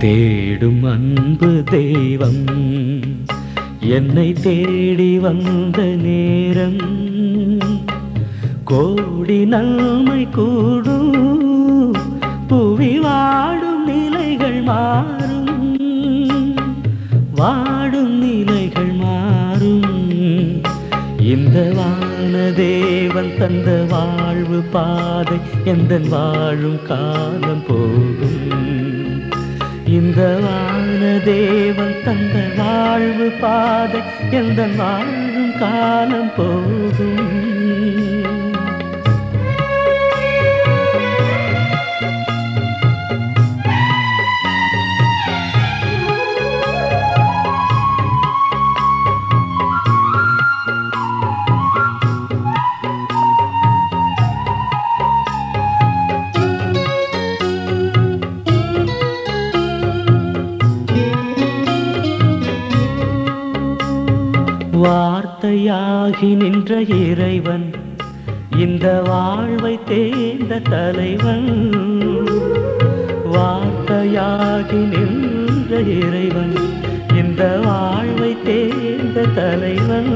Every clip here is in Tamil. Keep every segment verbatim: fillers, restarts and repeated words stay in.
தேடும் அன்பு தெய்வம் என்னை தேடி வந்த நேரம் கோடி நன்மை கூடும் புவி வாடும் நிலைகள் மாறும் வாடும் நிலைகள் மாறும் இந்த வானதேவன் தந்த வாழ்வு பாதை எந்தன் வாழும் காலம் போகும் இந்த வானதேவன் தந்த வாழ்வு பாதை எந்தன் வாழும் காலம் போகும் வார்த்தையாகி நின்ற இறைவன் இந்த வாழ்வை தேர்ந்த தலைவன் வார்த்தையாகி நின்ற இறைவன் இந்த வாழ்வை தேர்ந்த தலைவன்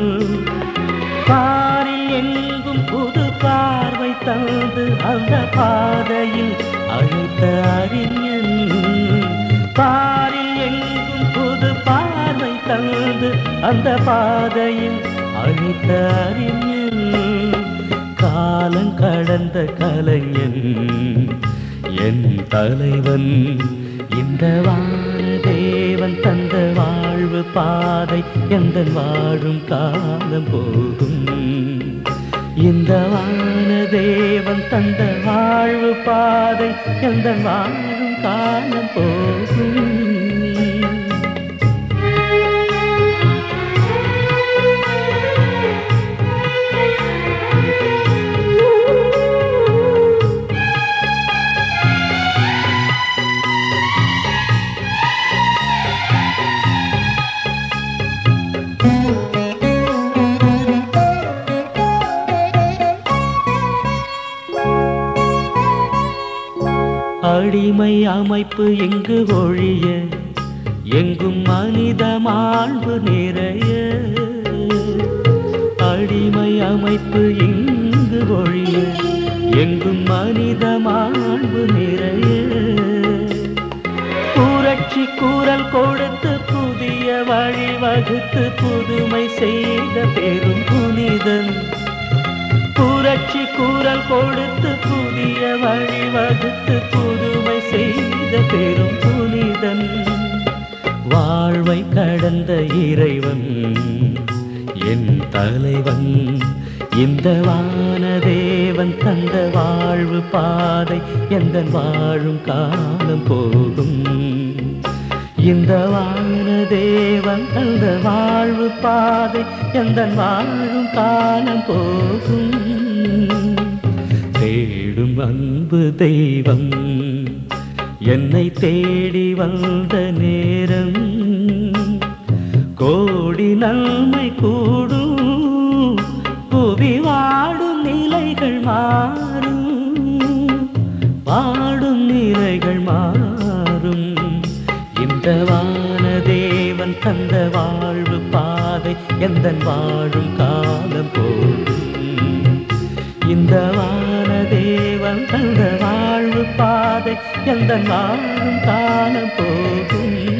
பாரில் எங்கும் புது பார்வை தந்து அந்த பாதையில் அழைத்த அறிஞன் பாரில் எங்கும் புது பார்வை தந்து அந்த பாதையில் அழைத்த அறிஞன் காலம் கடந்த கலைஞன் என் தலைவன் இந்த வானதேவன் தந்த வாழ்வு பாதை எந்தன் வாழும் காலம் போகும் இந்த வானதேவன் தந்த வாழ்வு பாதை எந்தன் வாழும் காலம் போகும் அடிமை அமைப்பு எங்கு ஒழிய எங்கும் மனித மாண்பு நிறைய அடிமை அமைப்பு எங்கு ஒழிய எங்கும் மனித மாண்பு நிறைய புரட்சி குரல் கொடுத்து புதிய வழி வகுத்து புதுமை செய்த பெரும் புனிதன் புரட்சி குரல் கொடுத்து புதிய வழி வகுத்து புதுமை செய்த பெரும் புனிதன் வாழ்வை கடந்த இறைவன் என் தலைவன் இந்த வானதேவன் தந்த வாழ்வு பாதை எந்தன் வாழும் காலம் போகும் இந்த வானதேவன் தந்த வாழ்வு பாதை எந்தன் வாழும் காலம் போகும் தேடும் அன்பு தெய்வம் என்னை தேடி வந்த நேரம் கோடி நன்மை கூடும் புவி வாடும் நிலைகள் மாறும் வாடும் நிலைகள் மாறும் இந்த வானதேவன் தந்த வாழ்வு பாதை எந்தன் வாழும் காலம் போகும் இந்த வானதேவன் தந்த வாழ்வு பாதை எந்தன் வாழும் காலம் போகும்